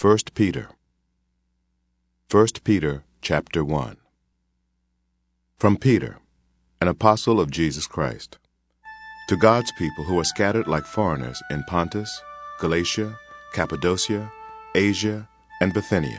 1 Peter. 1 Peter chapter 1. From Peter, an apostle of Jesus Christ, to God's people who are scattered like foreigners in Pontus, Galatia, Cappadocia, Asia, and Bithynia.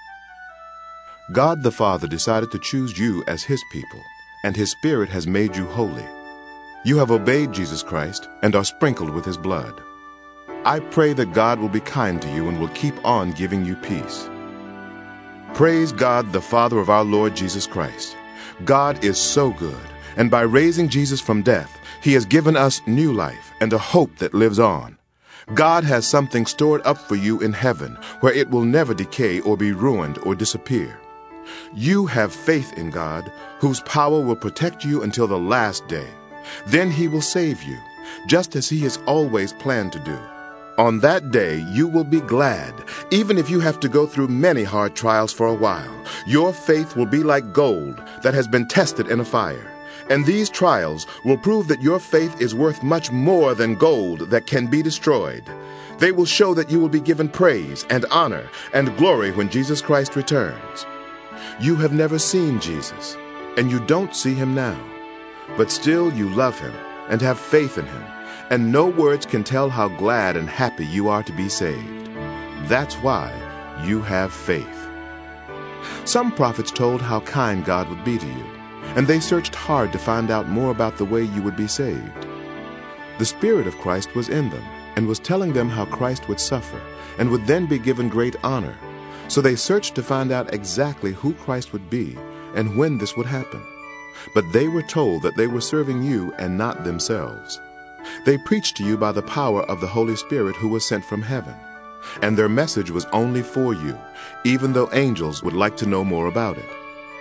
God the Father decided to choose you as His people, and His Spirit has made you holy. You have obeyed Jesus Christ and are sprinkled with His blood. I pray that God will be kind to you and will keep on giving you peace. Praise God, the Father of our Lord Jesus Christ. God is so good, and by raising Jesus from death, He has given us new life and a hope that lives on. God has something stored up for you in heaven, where it will never decay or be ruined or disappear. You have faith in God, whose power will protect you until the last day. Then He will save you, just as He has always planned to do. On that day, you will be glad, even if you have to go through many hard trials for a while. Your faith will be like gold that has been tested in a fire. And these trials will prove that your faith is worth much more than gold that can be destroyed. They will show that you will be given praise and honor and glory when Jesus Christ returns. You have never seen Jesus, and you don't see Him now. But still you love Him and have faith in Him. And no words can tell how glad and happy you are to be saved. That's why you have faith. Some prophets told how kind God would be to you, and they searched hard to find out more about the way you would be saved. The Spirit of Christ was in them, and was telling them how Christ would suffer, and would then be given great honor. So they searched to find out exactly who Christ would be, and when this would happen. But they were told that they were serving you and not themselves. They preached to you by the power of the Holy Spirit who was sent from heaven. And their message was only for you, even though angels would like to know more about it.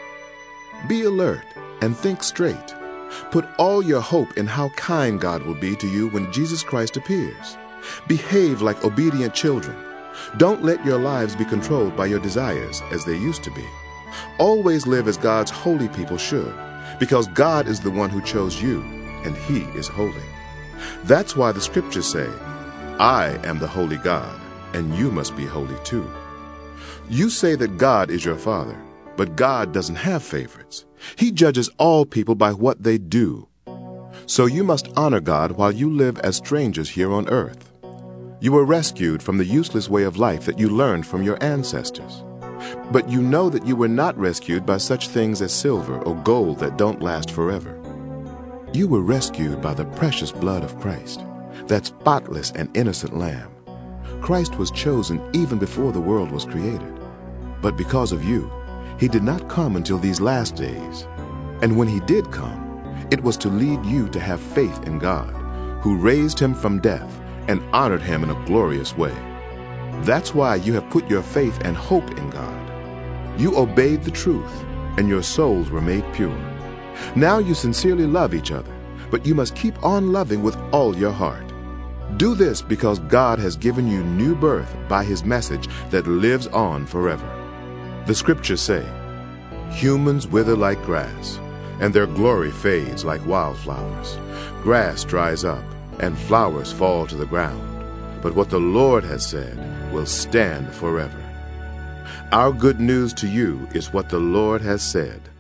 Be alert and think straight. Put all your hope in how kind God will be to you when Jesus Christ appears. Behave like obedient children. Don't let your lives be controlled by your desires as they used to be. Always live as God's holy people should, because God is the one who chose you, and He is holy. That's why the Scriptures say, I am the holy God, and you must be holy too. You say that God is your Father, but God doesn't have favorites. He judges all people by what they do. So you must honor God while you live as strangers here on earth. You were rescued from the useless way of life that you learned from your ancestors. But you know that you were not rescued by such things as silver or gold that don't last forever. You were rescued by the precious blood of Christ, that spotless and innocent Lamb. Christ was chosen even before the world was created. But because of you, He did not come until these last days. And when He did come, it was to lead you to have faith in God, who raised Him from death and honored Him in a glorious way. That's why you have put your faith and hope in God. You obeyed the truth, and your souls were made pure. Now you sincerely love each other, but you must keep on loving with all your heart. Do this because God has given you new birth by His message that lives on forever. The Scriptures say, humans wither like grass, and their glory fades like wildflowers. Grass dries up, and flowers fall to the ground. But what the Lord has said will stand forever. Our good news to you is what the Lord has said.